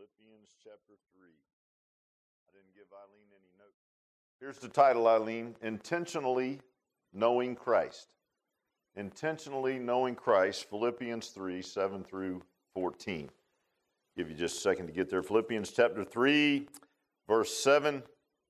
Philippians chapter 3. I didn't give Eileen any notes. Here's the title, Eileen: Intentionally Knowing Christ. Intentionally Knowing Christ, Philippians 3, 7 through 14. Give you just a second to get there. Philippians chapter 3, verse 7.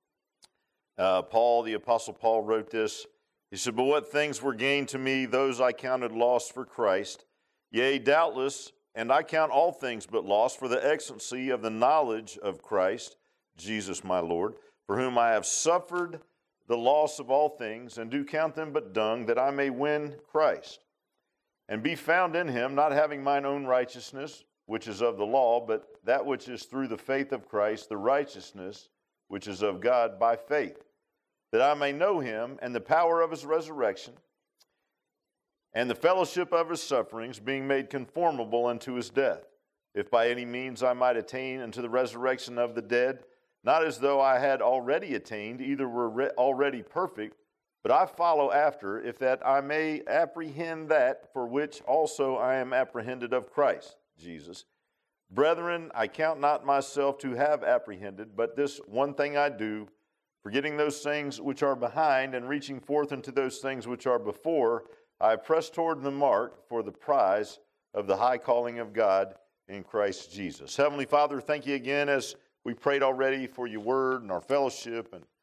The Apostle Paul wrote this. He said, "But what things were gained to me, those I counted loss for Christ. Yea, doubtless, and I count all things but loss for the excellency of the knowledge of Christ, Jesus my Lord, for whom I have suffered the loss of all things, and do count them but dung, that I may win Christ, and be found in him, not having mine own righteousness, which is of the law, but that which is through the faith of Christ, the righteousness which is of God by faith, that I may know him and the power of his resurrection, and the fellowship of his sufferings, being made conformable unto his death, if by any means I might attain unto the resurrection of the dead, not as though I had already attained, either were already perfect, but I follow after, if that I may apprehend that for which also I am apprehended of Christ Jesus. Brethren, I count not myself to have apprehended, but this one thing I do, forgetting those things which are behind, and reaching forth unto those things which are before, I press toward the mark for the prize of the high calling of God in Christ Jesus." Heavenly Father, thank you again as we prayed already for your word and our fellowship, and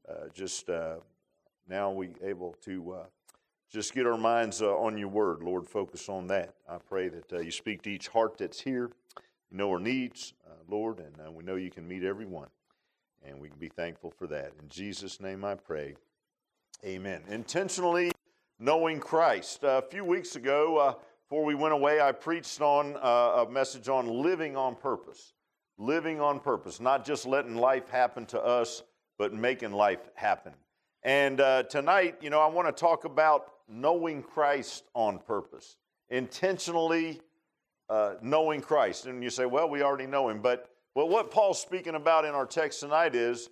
now we able to just get our minds on your word. Lord, focus on that. I pray that you speak to each heart that's here. You know our needs, Lord, and we know you can meet every one, and we can be thankful for that. In Jesus' name I pray, amen. Intentionally knowing Christ. A few weeks ago, before we went away, I preached on a message on living on purpose. Living on purpose, not just letting life happen to us, but making life happen. And tonight, I want to talk about knowing Christ on purpose. Intentionally knowing Christ. And you say, well, we already know him. But what Paul's speaking about in our text tonight is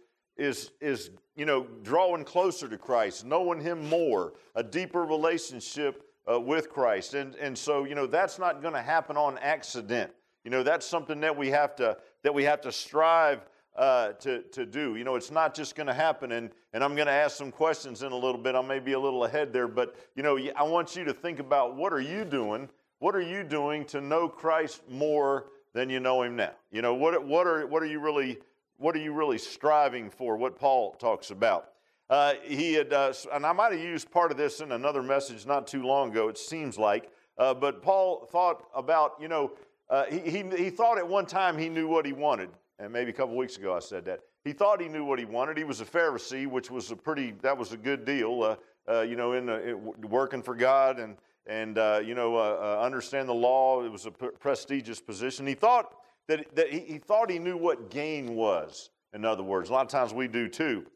drawing closer to Christ, knowing him more, a deeper relationship with Christ. And so, that's not going to happen on accident. That's something that we have to strive to do. It's not just going to happen. And I'm going to ask some questions in a little bit. I may be a little ahead there, but I want you to think about, what are you doing? What are you doing to know Christ more than you know him now? What are you really striving for? What Paul talks about. He had, and I might have used part of this in another message not too long ago, it seems like. But Paul thought about, he thought at one time he knew what he wanted. And maybe a couple weeks ago I said that. He thought he knew what he wanted. He was a Pharisee, which was that was a good deal, working for God and understand the law. It was a prestigious position. He thought he thought he knew what gain was, in other words. A lot of times we do too.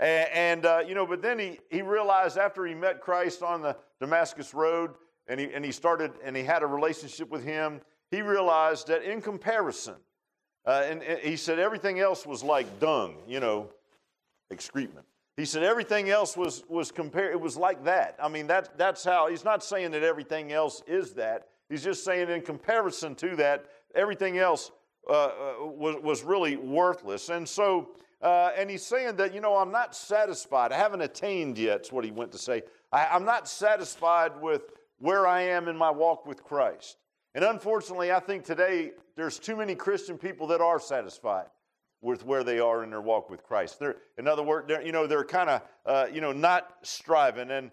But then he realized after he met Christ on the Damascus Road and he had a relationship with him, he realized that in comparison, and he said everything else was like dung, excrement. He said everything else was compared. It was like that. I mean, that's how. He's not saying that everything else is that. He's just saying in comparison to that, everything else was really worthless. And so, and he's saying that, I'm not satisfied. I haven't attained yet. That's what he went to say. I'm not satisfied with where I am in my walk with Christ. And unfortunately, I think today there's too many Christian people that are satisfied with where they are in their walk with Christ. In other words, they're kind of, not striving and,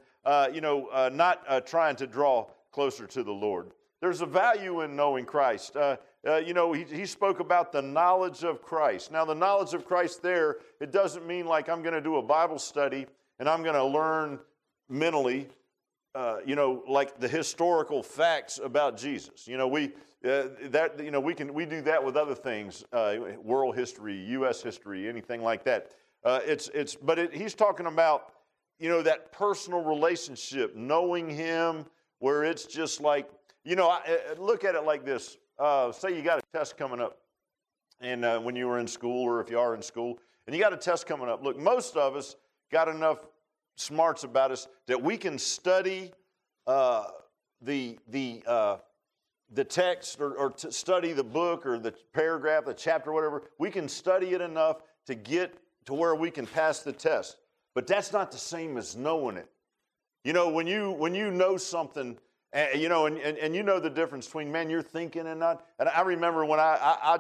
not trying to draw closer to the Lord. There's a value in knowing Christ. He spoke about the knowledge of Christ. Now, the knowledge of Christ there, it doesn't mean like I'm going to do a Bible study and I'm going to learn mentally, like the historical facts about Jesus. We do that with other things, world history, U.S. history, anything like that. He's talking about, that personal relationship, knowing him, where it's just like, look at it like this. Say you got a test coming up, and when you were in school, or if you are in school, and you got a test coming up. Look, most of us got enough smarts about us that we can study the the text or to study the book or the paragraph, the chapter, whatever. We can study it enough to get to where we can pass the test. But that's not the same as knowing it. You know, when you know something, and you know the difference between, man, you're thinking and not. And I remember when I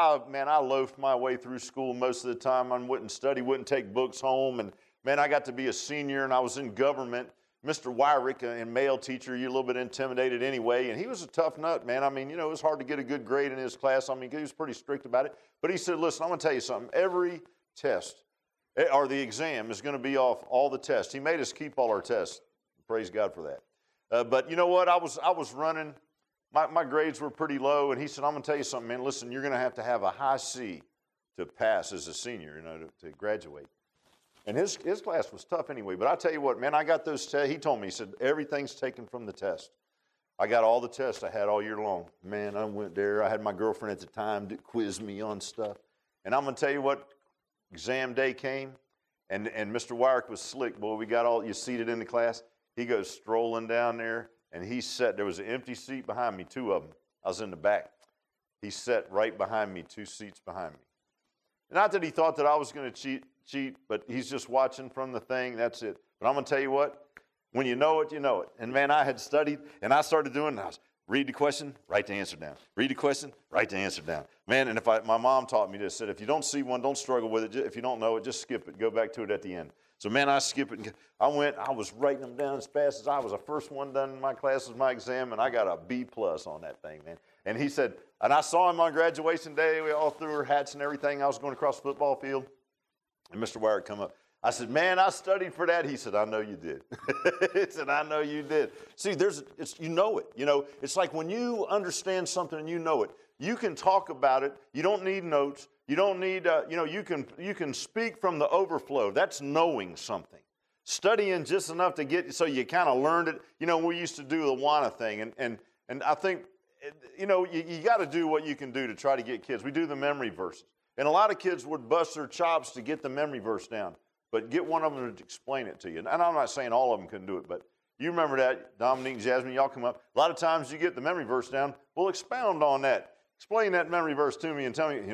loafed my way through school most of the time. I wouldn't study, wouldn't take books home. And, man, I got to be a senior, and I was in government. Mr. Wyrick, a male teacher, you're a little bit intimidated anyway, and he was a tough nut, man. I mean, you know, it was hard to get a good grade in his class. I mean, he was pretty strict about it. But he said, listen, I'm going to tell you something. Every test or the exam is going to be off all the tests. He made us keep all our tests. Praise God for that. But you know what? I was running. My grades were pretty low, and he said, I'm going to tell you something, man. Listen, you're going to have a high C to pass as a senior, you know, to graduate. And his class was tough anyway. But I tell you what, man, I got those tests. He told me, he said, everything's taken from the test. I got all the tests I had all year long. Man, I went there. I had my girlfriend at the time to quiz me on stuff. And I'm going to tell you what, exam day came, and Mr. Wyrick was slick. Boy, we got all you seated in the class. He goes strolling down there, and he sat. There was an empty seat behind me, 2 of them. I was in the back. He sat right behind me, 2 seats behind me. Not that he thought that I was going to cheat, but he's just watching from the thing. That's it. But I'm going to tell you what, when you know it, you know it. And, man, I had studied, and I started doing it. I was, read the question, write the answer down. Read the question, write the answer down. Man, and my mom taught me this, said if you don't see one, don't struggle with it. If you don't know it, just skip it. Go back to it at the end. So, man, I skip it. I was writing them down as fast as I was the first one done in my class was my exam, and I got a B+ on that thing, man. And he said, and I saw him on graduation day. We all threw our hats and everything. I was going across the football field, and Mr. Wyrick come up. I said, man, I studied for that. He said, I know you did. He said, I know you did. See, you know it. You know, it's like when you understand something and you know it, you can talk about it. You don't need notes. You don't need, you can speak from the overflow. That's knowing something. Studying just enough to get, so you kind of learned it. You know, we used to do the WANA thing, and I think, you know, you got to do what you can do to try to get kids. We do the memory verses. And a lot of kids would bust their chops to get the memory verse down. But get one of them to explain it to you. And I'm not saying all of them can do it, but you remember that. Dominique, Jasmine, y'all come up. A lot of times you get the memory verse down. We'll expound on that. Explain that memory verse to me and tell me,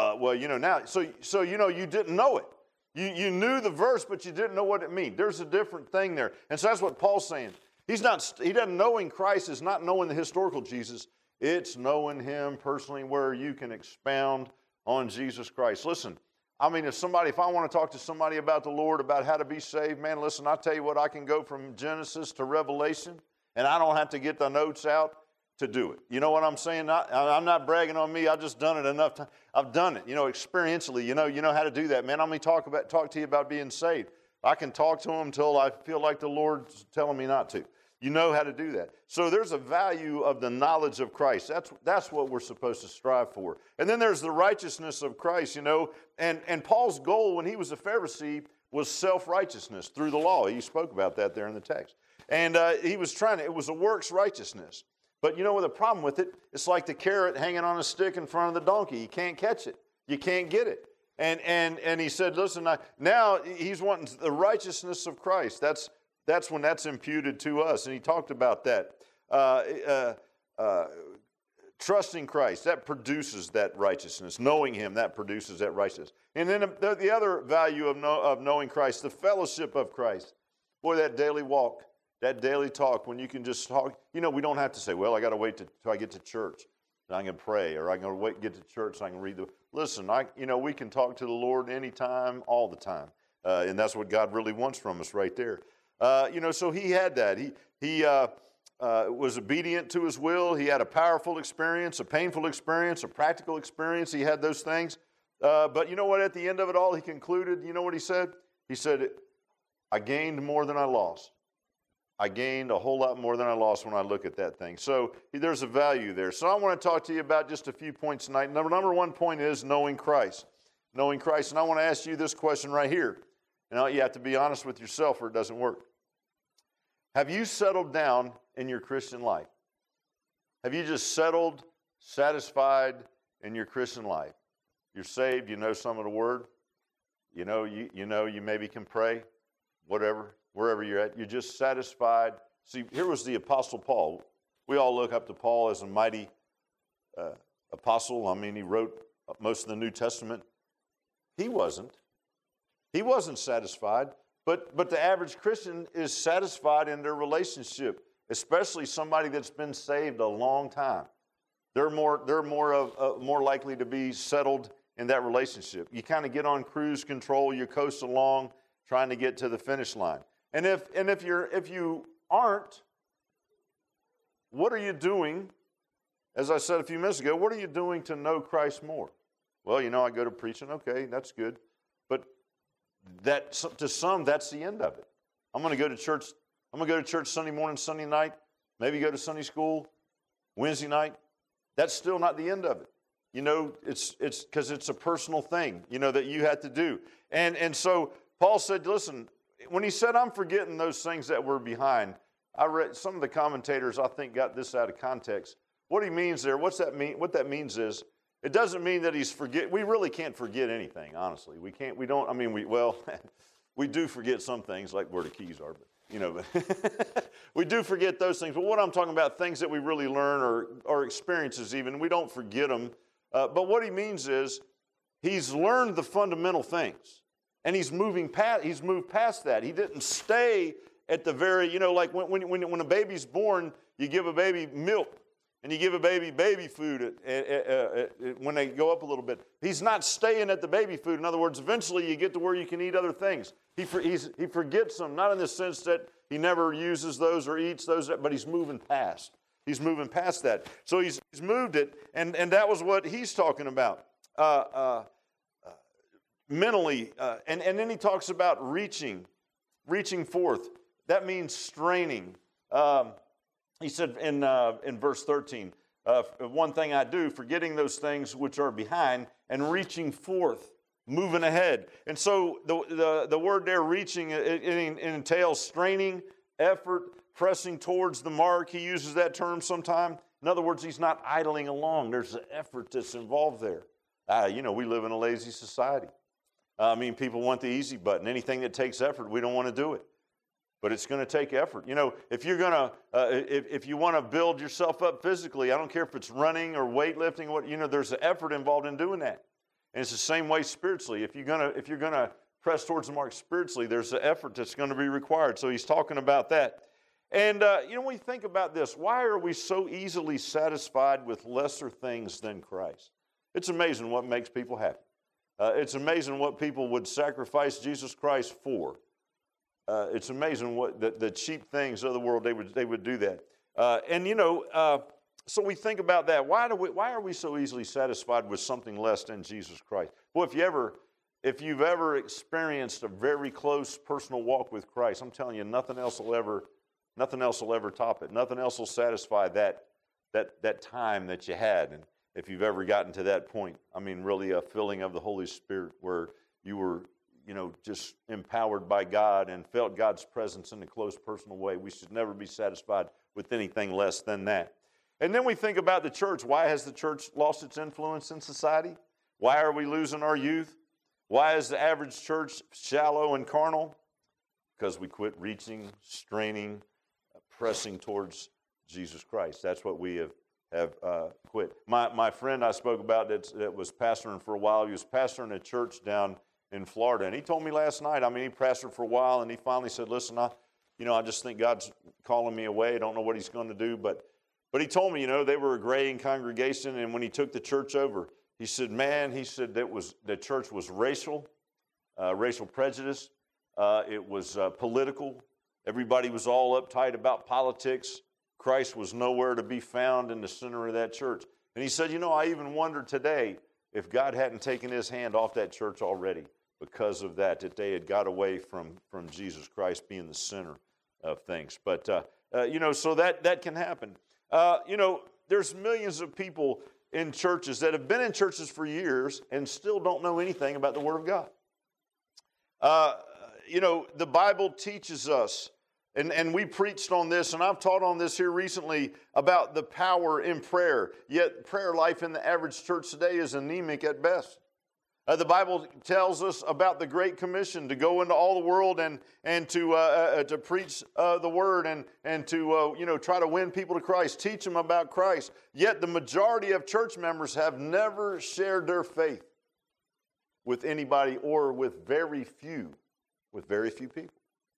now. So you know, you didn't know it. You knew the verse, but you didn't know what it meant. There's a different thing there. And so that's what Paul's saying. He doesn't knowing Christ is not knowing the historical Jesus. It's knowing him personally where you can expound on Jesus Christ. Listen. I mean, if I want to talk to somebody about the Lord, about how to be saved, man, listen, I'll tell you what, I can go from Genesis to Revelation, and I don't have to get the notes out to do it. You know what I'm saying? I'm not bragging on me. I've just done it enough time. I've done it, experientially. You know how to do that, man. I'm going to talk to you about being saved. I can talk to them until I feel like the Lord's telling me not to. You know how to do that. So there's a value of the knowledge of Christ. That's what we're supposed to strive for. And then there's the righteousness of Christ, And Paul's goal when he was a Pharisee was self-righteousness through the law. He spoke about that there in the text. And it was a works righteousness. But you know what the problem with it? It's like the carrot hanging on a stick in front of the donkey. You can't catch it. You can't get it. And he said, listen, now he's wanting the righteousness of Christ. That's when that's imputed to us. And he talked about that. Trusting Christ, that produces that righteousness. Knowing him, that produces that righteousness. And then the other value of knowing Christ, the fellowship of Christ. Boy, that daily walk, that daily talk, when you can just talk. We don't have to say, well, I got to wait till I get to church. And I'm going to pray, or I'm going to get to church so I can read Listen, we can talk to the Lord anytime, all the time. And that's what God really wants from us right there. So he had that. He was obedient to his will. He had a powerful experience, a painful experience, a practical experience. He had those things. But you know what? At the end of it all, he concluded, you know what he said? He said, I gained more than I lost. I gained a whole lot more than I lost when I look at that thing. So there's a value there. So I want to talk to you about just a few points tonight. Number one point is knowing Christ. Knowing Christ. And I want to ask you this question right here. You have to be honest with yourself or it doesn't work. Have you settled down in your Christian life? Have you just settled, satisfied in your Christian life? You're saved, you know some of the word. You maybe can pray, whatever, wherever you're at. You're just satisfied. See, here was the Apostle Paul. We all look up to Paul as a mighty apostle. I mean, he wrote most of the New Testament. He wasn't. He wasn't satisfied. But the average Christian is satisfied in their relationship, especially somebody that's been saved a long time. They're more likely to be settled in that relationship. You kind of get on cruise control, you coast along, trying to get to the finish line. And if you aren't, what are you doing? As I said a few minutes ago, what are you doing to know Christ more? Well, I go to preaching. Okay, that's good. But to some, that's the end of it. I'm going to go to church. I'm going to go to church Sunday morning, Sunday night, maybe go to Sunday school Wednesday night. That's still not the end of it. It's because it's a personal thing, that you have to do. And so Paul said, listen, when he said, I'm forgetting those things that were behind, I read some of the commentators, I think, got this out of context. What he means there, what's that mean? What that means is, it doesn't mean that we really can't forget anything, honestly. We do forget some things, like where the keys are, but we do forget those things. But what I'm talking about, things that we really learn or experiences even, we don't forget them. But what he means is, he's learned the fundamental things, and he's moved past that. He didn't stay at the very, like when a baby's born, you give a baby milk. And you give a baby food when they go up a little bit. He's not staying at the baby food. In other words, eventually you get to where you can eat other things. He forgets them, not in the sense that he never uses those or eats those, but he's moving past. He's moving past that. So he's moved it, and that was what he's talking about mentally. And then he talks about reaching forth. That means straining. He said in verse 13, one thing I do, forgetting those things which are behind and reaching forth, moving ahead. And so the word there, reaching, it entails straining, effort, pressing towards the mark. He uses that term sometime. In other words, he's not idling along. There's an effort that's involved there. We live in a lazy society. People want the easy button. Anything that takes effort, we don't want to do it. But it's going to take effort. If you're going to, if you want to build yourself up physically, I don't care if it's running or weightlifting. There's an effort involved in doing that. And it's the same way spiritually. If you're going to press towards the mark spiritually, there's an effort that's going to be required. So he's talking about that. And when you think about this, why are we so easily satisfied with lesser things than Christ? It's amazing what makes people happy. It's amazing what people would sacrifice Jesus Christ for. It's amazing what the cheap things of the world, they would do that. So we think about that. Why are we so easily satisfied with something less than Jesus Christ? Well, if you've ever experienced a very close personal walk with Christ, I'm telling you, nothing else will ever top it. Nothing else will satisfy that time that you had. And if you've ever gotten to that point, really a filling of the Holy Spirit where you were just empowered by God and felt God's presence in a close personal way. We should never be satisfied with anything less than that. And then we think about the church. Why has the church lost its influence in society? Why are we losing our youth? Why is the average church shallow and carnal? Because we quit reaching, straining, pressing towards Jesus Christ. That's what we have quit. My friend I spoke about that was pastoring for a while, he was pastoring a church down in Florida. And he told me last night, he pastored for a while, and he finally said, listen, I just think God's calling me away. I don't know what he's going to do. But he told me, they were a graying congregation, and when he took the church over, he said, the church was racial prejudice. It was political. Everybody was all uptight about politics. Christ was nowhere to be found in the center of that church. And he said, I even wonder today if God hadn't taken his hand off that church already, because of that they had got away from Jesus Christ being the center of things. But, so that can happen. There's millions of people in churches that have been in churches for years and still don't know anything about the Word of God. The Bible teaches us, and we preached on this, and I've taught on this here recently about the power in prayer. Yet prayer life in the average church today is anemic at best. The Bible tells us about the Great Commission to go into all the world and to preach the Word and to try to win people to Christ, teach them about Christ. Yet the majority of church members have never shared their faith with anybody or with very few people.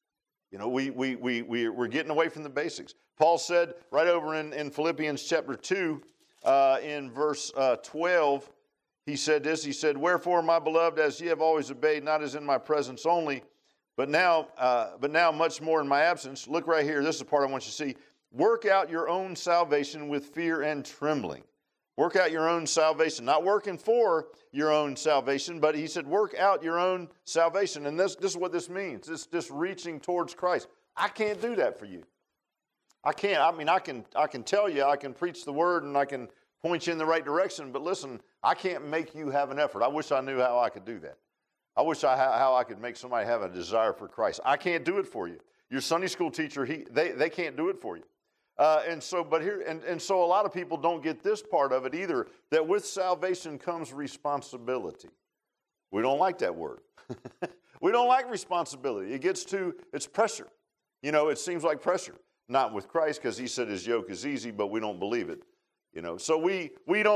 We're getting away from the basics. Paul said right over in Philippians chapter 2, in verse 12, he said this. He said, "Wherefore, my beloved, as ye have always obeyed, not as in my presence only, but now much more in my absence." Look right here. This is the part I want you to see. "Work out your own salvation with fear and trembling." Work out your own salvation. Not working for your own salvation, but he said, work out your own salvation. And this is what this means. It's just reaching towards Christ. I can't do that for you. I can't. I mean, I can tell you, I can preach the word and I can point you in the right direction, but listen, I can't make you have an effort. I wish I knew how I could do that. I wish how I could make somebody have a desire for Christ. I can't do it for you. Your Sunday school teacher, they can't do it for you. So a lot of people don't get this part of it either, that with salvation comes responsibility. We don't like that word. We don't like responsibility. It's pressure. It seems like pressure. Not with Christ, because he said his yoke is easy, but we don't believe it. So we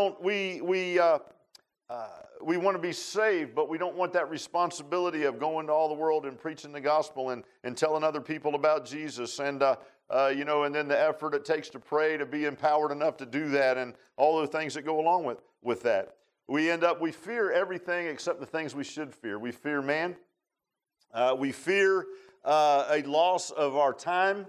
want to be saved, but we don't want that responsibility of going to all the world and preaching the gospel and telling other people about Jesus and then the effort it takes to pray, to be empowered enough to do that, and all the things that go along with that. We fear everything except the things we should fear. We fear man. We fear a loss of our time.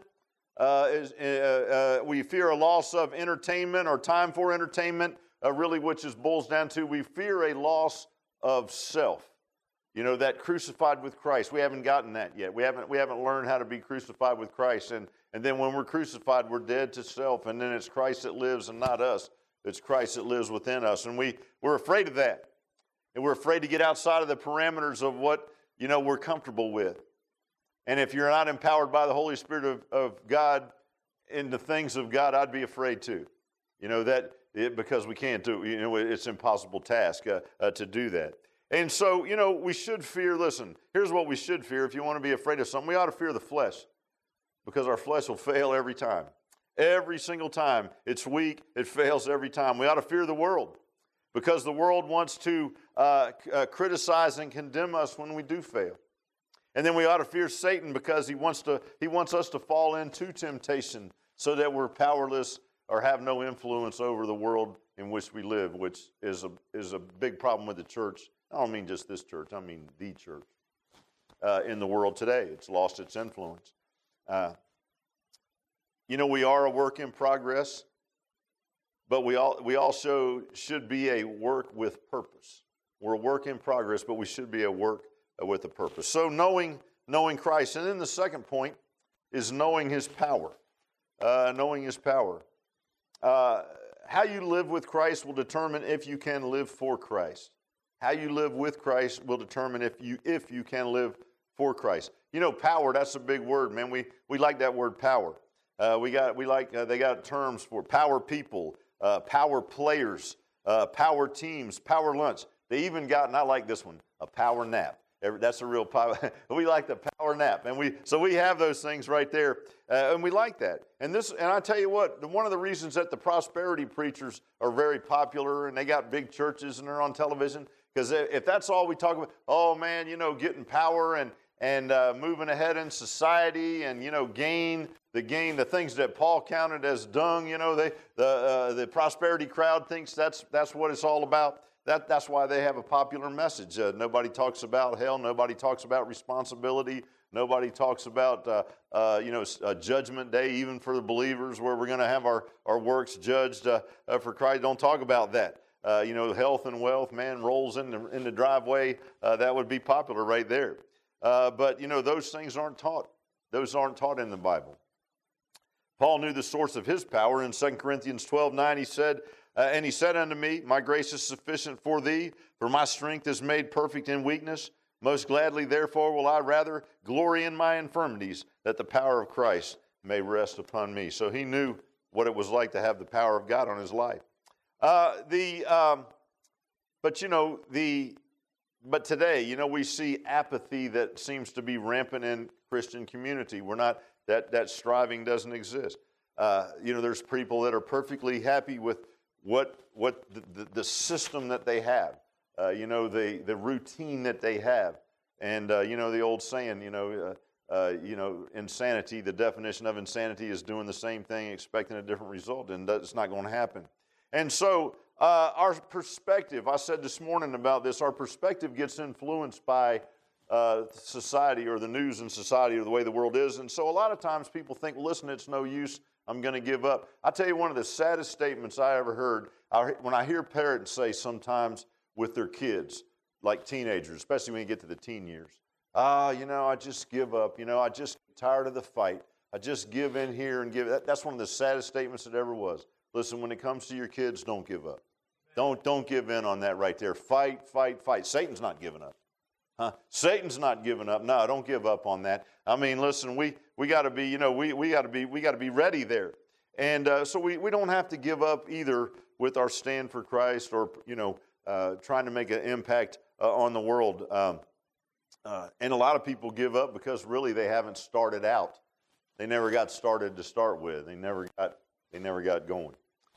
We fear a loss of entertainment or time for entertainment, really, which boils down to we fear a loss of self. That crucified with Christ. We haven't gotten that yet. We haven't learned how to be crucified with Christ. And then when we're crucified, we're dead to self. And then it's Christ that lives and not us. It's Christ that lives within us. And we're afraid of that. And we're afraid to get outside of the parameters of what, we're comfortable with. And if you're not empowered by the Holy Spirit of God in the things of God, I'd be afraid too. Because we can't do it. It's an impossible task to do that. And so, we should fear, listen, here's what we should fear. If you want to be afraid of something, we ought to fear the flesh, because our flesh will fail every time. Every single time. It's weak. It fails every time. We ought to fear the world, because the world wants to criticize and condemn us when we do fail. And then we ought to fear Satan, because he wants us to fall into temptation so that we're powerless or have no influence over the world in which we live, which is a big problem with the church. I don't mean just this church. I mean the church in the world today. It's lost its influence. We are a work in progress, but we also should be a work with purpose. We're a work in progress, but we should be a work with a purpose. So knowing Christ. And then the second point is knowing his power. Knowing his power. How you live with Christ will determine if you can live for Christ. How you live with Christ will determine if you can live for Christ. Power, that's a big word, man. We like that word power. They got terms for power people, power players, power teams, power lunch. They even got, and I like this one, a power nap. That's a real power. We like the power nap, and we have those things right there, and we like that. And I tell you what, one of the reasons that the prosperity preachers are very popular and they got big churches and they're on television, because if that's all we talk about, oh man, getting power and moving ahead in society and gain the things that Paul counted as dung. The prosperity crowd thinks that's what it's all about. That's why they have a popular message. Nobody talks about hell. Nobody talks about responsibility. Nobody talks about a judgment day, even for the believers, where we're going to have our works judged for Christ. Don't talk about that. Health and wealth, man rolls in the driveway. That would be popular right there. But those things aren't taught. Those aren't taught in the Bible. Paul knew the source of his power. In 2 Corinthians 12:9, he said, and he said unto me, my grace is sufficient for thee, for my strength is made perfect in weakness. Most gladly, therefore, will I rather glory in my infirmities, that the power of Christ may rest upon me. So he knew what it was like to have the power of God on his life. The But today, we see apathy that seems to be rampant in Christian community. We're not, that striving doesn't exist. There's people that are perfectly happy with what the system that they have, the routine that they have. And, the old saying, insanity, the definition of insanity is doing the same thing, expecting a different result, and that's not going to happen. And so our perspective, I said this morning about this, our perspective gets influenced by society or the news in society or the way the world is. And so a lot of times people think, listen, it's no use, I'm going to give up. I tell you, one of the saddest statements I ever heard, when I hear parents say sometimes with their kids, like teenagers, especially when you get to the teen years, I just give up. I just get tired of the fight. I just give in here and give. That's one of the saddest statements that ever was. Listen, when it comes to your kids, don't give up. Don't give in on that right there. Fight, fight, fight. Satan's not giving up. Satan's not giving up. No, don't give up on that. I mean, listen, we got to be, we got to be ready there. And so we don't have to give up either with our stand for Christ or, trying to make an impact on the world. And a lot of people give up because really they haven't started out. They never got started to start with. They never got going.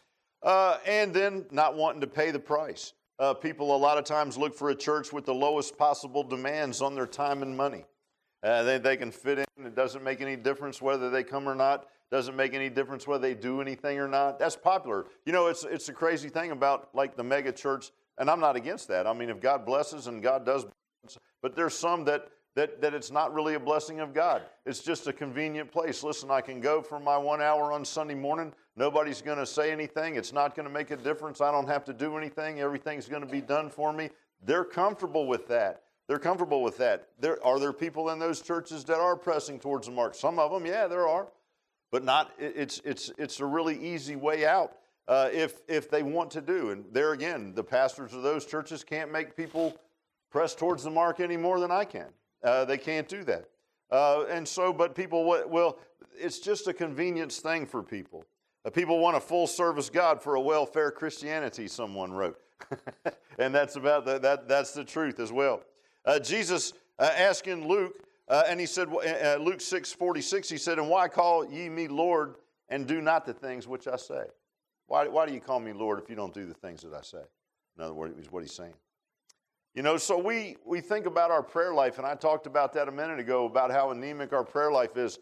And then not wanting to pay the price. People a lot of times look for a church with the lowest possible demands on their time and money. They can fit in. It doesn't make any difference whether they come or not. Doesn't make any difference whether they do anything or not. That's popular. It's a crazy thing about like the mega church, and I'm not against that. I mean, if God blesses and God does, but there's some that it's not really a blessing of God. It's just a convenient place. Listen, I can go for my 1 hour on Sunday morning. Nobody's going to say anything. It's not going to make a difference. I don't have to do anything. Everything's going to be done for me. They're comfortable with that. They're comfortable with that. Are there people in those churches that are pressing towards the mark? Some of them, yeah, there are. But not. It's a really easy way out if they want to do. And there again, the pastors of those churches can't make people press towards the mark any more than I can. They can't do that. But people, well, it's just a convenience thing for people. People want a full-service God for a welfare Christianity, someone wrote. And that's about that's the truth as well. Jesus asking Luke, and he said, Luke 6:46, he said, and why call ye me Lord and do not the things which I say? Why do you call me Lord if you don't do the things that I say? In other words, is what he's saying. So we think about our prayer life, and I talked about that a minute ago about how anemic our prayer life is.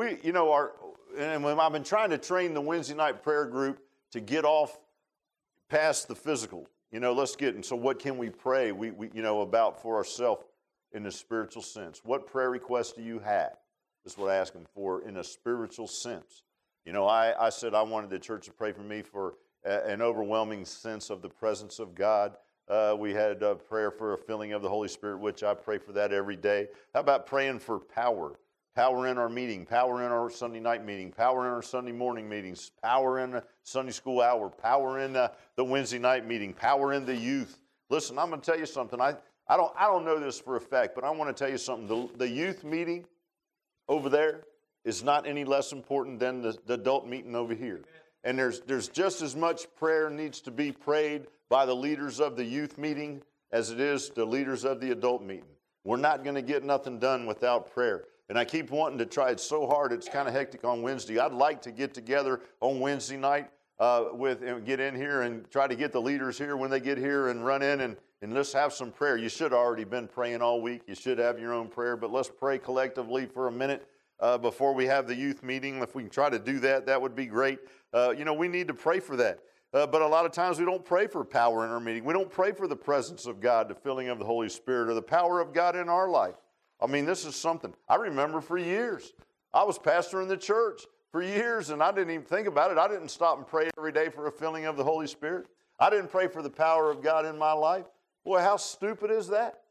And I've been trying to train the Wednesday night prayer group to get off past the physical. And so what can we pray about for ourselves in a spiritual sense? What prayer requests do you have? That's what I ask them for in a spiritual sense. I said I wanted the church to pray for me for an overwhelming sense of the presence of God. We had a prayer for a filling of the Holy Spirit, which I pray for that every day. How about praying for power? Power in our meeting, power in our Sunday night meeting, power in our Sunday morning meetings, power in the Sunday school hour, power in the Wednesday night meeting, power in the youth. Listen, I'm going to tell you something. I don't know this for a fact, but I want to tell you something. The youth meeting over there is not any less important than the adult meeting over here. And there's just as much prayer needs to be prayed by the leaders of the youth meeting as it is the leaders of the adult meeting. We're not going to get nothing done without prayer. And I keep wanting to try it so hard, it's kind of hectic on Wednesday. I'd like to get together on Wednesday night and get in here and try to get the leaders here when they get here and run in and let's have some prayer. You should have already been praying all week. You should have your own prayer, but let's pray collectively for a minute before we have the youth meeting. If we can try to do that, that would be great. We need to pray for that. But a lot of times we don't pray for power in our meeting. We don't pray for the presence of God, the filling of the Holy Spirit, or the power of God in our life. I mean, this is something. I remember for years, I was pastor in the church for years, and I didn't even think about it. I didn't stop and pray every day for a filling of the Holy Spirit. I didn't pray for the power of God in my life. Boy, how stupid is that?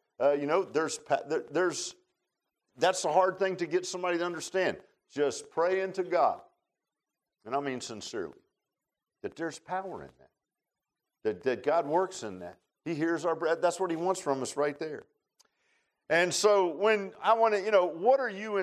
That's a hard thing to get somebody to understand. Just pray into God, and I mean sincerely, that there's power in that, that God works in that. He hears our breath. That's what he wants from us right there. And so when I want to, what are you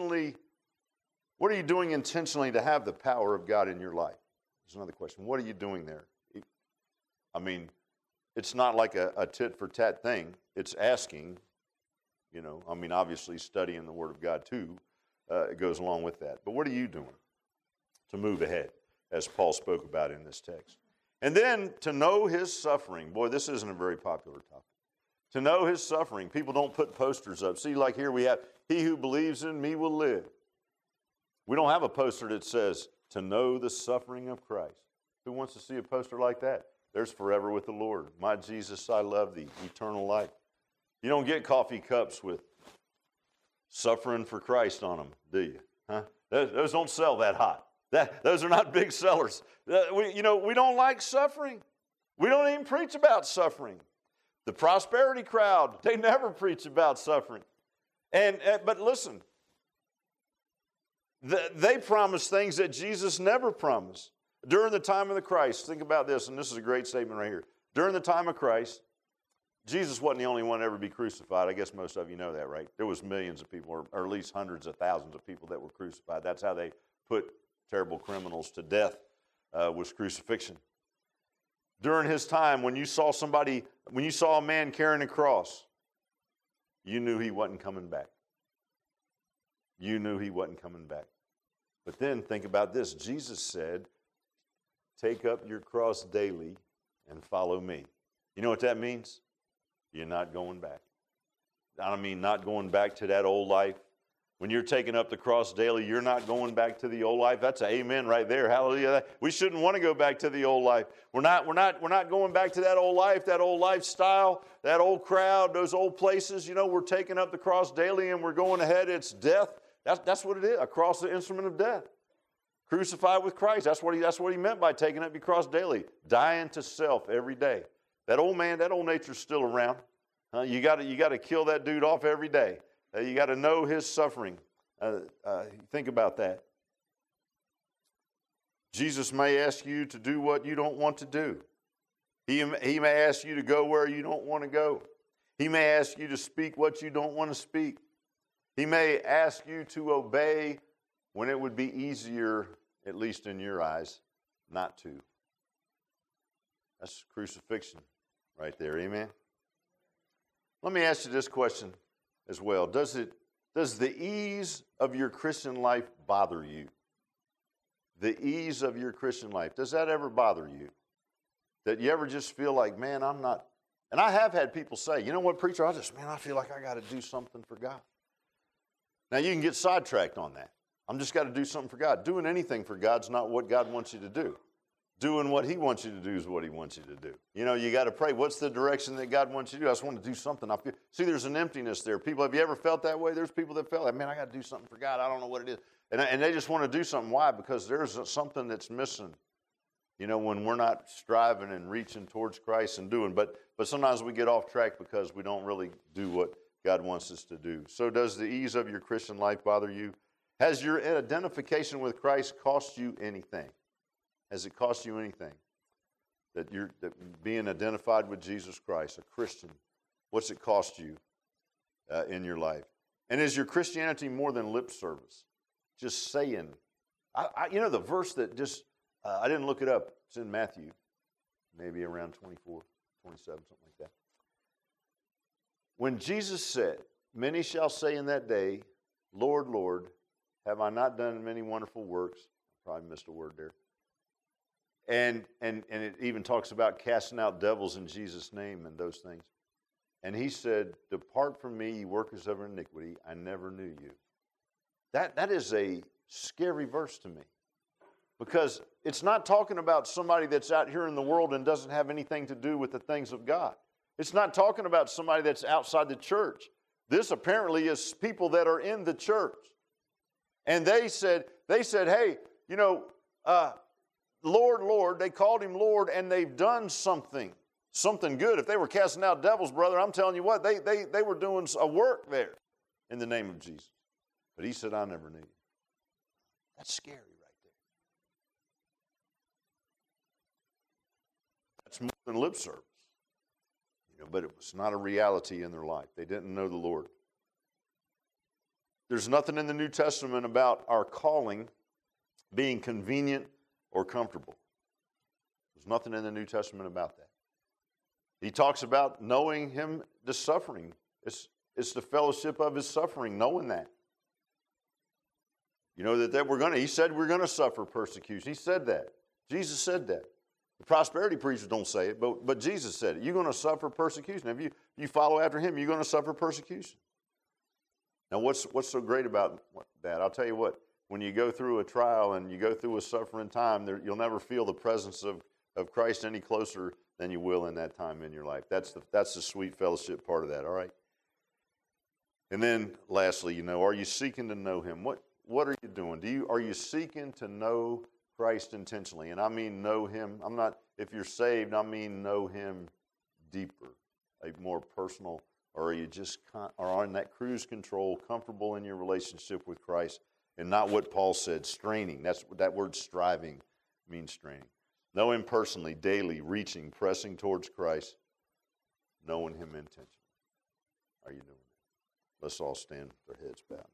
doing intentionally to have the power of God in your life? There's another question. What are you doing there? I mean, it's not like a tit-for-tat thing. It's asking, obviously studying the Word of God too, it goes along with that. But what are you doing to move ahead, as Paul spoke about in this text? And then to know his suffering. Boy, this isn't a very popular topic. To know his suffering. People don't put posters up. See, like here we have, he who believes in me will live. We don't have a poster that says, to know the suffering of Christ. Who wants to see a poster like that? There's forever with the Lord. My Jesus, I love thee. Eternal life. You don't get coffee cups with suffering for Christ on them, do you? Huh? Those don't sell that hot. Those are not big sellers. We don't like suffering. We don't even preach about suffering. The prosperity crowd, they never preach about suffering. But listen, they promise things that Jesus never promised. During the time of the Christ, think about this, and this is a great statement right here. During the time of Christ, Jesus wasn't the only one to ever be crucified. I guess most of you know that, right? There was millions of people, or at least hundreds of thousands of people that were crucified. That's how they put terrible criminals to death, was crucifixion. During his time, when you saw a man carrying a cross, you knew he wasn't coming back. You knew he wasn't coming back. But then think about this. Jesus said, take up your cross daily and follow me. You know what that means? You're not going back. I don't mean not going back to that old life. When you're taking up the cross daily, you're not going back to the old life. That's an amen right there. Hallelujah. We shouldn't want to go back to the old life. We're not going back to that old life, that old lifestyle, that old crowd, those old places. We're taking up the cross daily and we're going ahead. It's death. That's what it is. A cross, the instrument of death. Crucified with Christ. That's what he meant by taking up your cross daily. Dying to self every day. That old man, that old nature's still around. You got to kill that dude off every day. You got to know his suffering. Think about that. Jesus may ask you to do what you don't want to do. He may ask you to go where you don't want to go. He may ask you to speak what you don't want to speak. He may ask you to obey when it would be easier, at least in your eyes, not to. That's crucifixion right there. Amen? Let me ask you this question as well. Does the ease of your Christian life bother you? The ease of your Christian life, does that ever bother you? That you ever just feel like, man, I'm not, and I have had people say, you know what, preacher, I feel like I got to do something for God. Now you can get sidetracked on that. I'm just got to do something for God. Doing anything for God's not what God wants you to do. Doing what he wants you to do is what he wants you to do. You got to pray. What's the direction that God wants you to do? I just want to do something. See, there's an emptiness there. People, have you ever felt that way? There's people that felt like, man, I got to do something for God. I don't know what it is. And they just want to do something. Why? Because there's something that's missing, when we're not striving and reaching towards Christ and doing. But sometimes we get off track because we don't really do what God wants us to do. So does the ease of your Christian life bother you? Has your identification with Christ cost you anything? Has it cost you anything? That being identified with Jesus Christ, a Christian, what's it cost you in your life? And is your Christianity more than lip service? Just saying. The verse that just, I didn't look it up. It's in Matthew, maybe around 24, 27, something like that. When Jesus said, many shall say in that day, Lord, Lord, have I not done many wonderful works? I probably missed a word there. And it even talks about casting out devils in Jesus' name and those things. And he said, depart from me, ye workers of iniquity, I never knew you. That is a scary verse to me. Because it's not talking about somebody that's out here in the world and doesn't have anything to do with the things of God. It's not talking about somebody that's outside the church. This apparently is people that are in the church. And they said, hey, Lord, Lord, they called him Lord, and they've done something good. If they were casting out devils, brother, I'm telling you what, they were doing a work there in the name of Jesus. But he said, I never knew you. That's scary right there. That's more than lip service. But it was not a reality in their life. They didn't know the Lord. There's nothing in the New Testament about our calling being convenient or comfortable. There's nothing in the New Testament about that. He talks about knowing him, the suffering. It's the fellowship of his suffering, knowing that. You know that he said we're going to suffer persecution. He said that. Jesus said that. The prosperity preachers don't say it, but Jesus said it. You're going to suffer persecution. If you follow after him, you're going to suffer persecution. Now, what's so great about that? I'll tell you what, when you go through a trial and you go through a suffering time, you'll never feel the presence of Christ any closer than you will in that time in your life. That's the sweet fellowship part of that, all right? And then lastly, are you seeking to know him? What are you doing? Are you seeking to know Christ intentionally? And I mean know him. If you're saved, I mean know him deeper, a more personal, or are you just on that cruise control, comfortable in your relationship with Christ, and not what Paul said, straining. That word striving means straining. Know him personally, daily, reaching, pressing towards Christ, knowing him intentionally. Are you doing that? Let's all stand with our heads bowed.